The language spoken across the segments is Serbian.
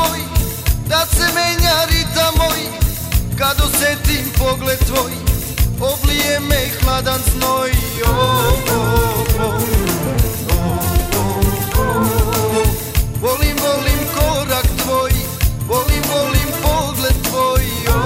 tvoj, da se menja ritam moj. Kad osetim pogled tvoj, oblije me hladan znoj. Volim, volim korak tvoj, volim, volim pogled tvoj.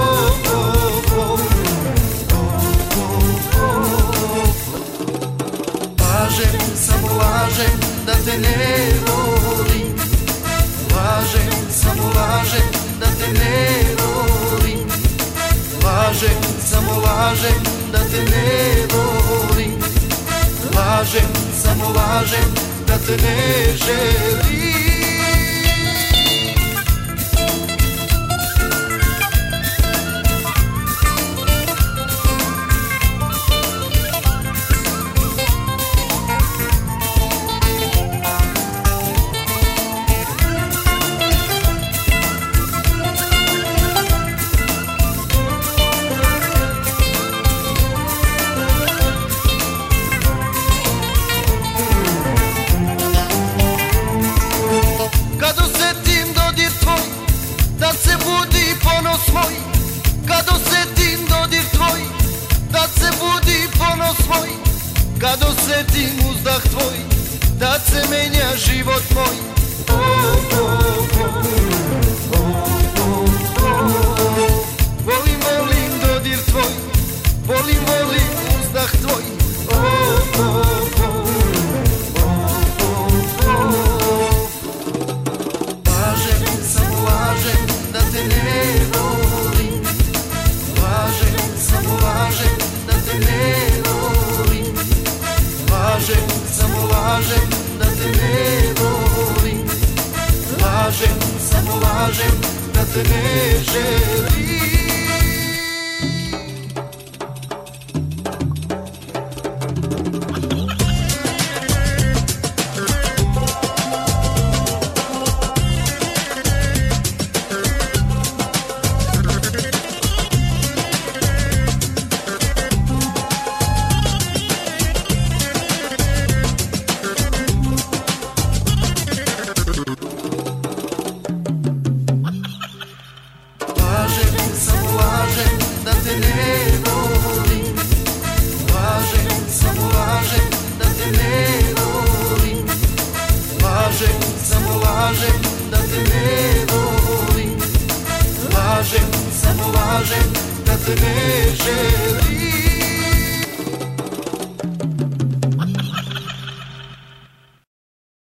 Lažem, samo lažem da te ne volim. Lažem, samo lažem da te ne volim. Lažem, samo lažem da te ne volim. Lažem, samo lažem da te ne želim. Tad se budi ponos moj, kad osetim dodir tvoj. Tad se budi ponos moj, kad osetim uzdah tvoj. Tad se menja život moj. Volim, volim dodir tvoj, volim, volim uzdah tvoj. Lažem, samo lažem da te ne volim. Lažem, samo lažem da te ne volim. Lažem, samo lažem da te ne volim. Lažem, samo lažem da te ne želim. Lažem, samo lažem da te ne želim.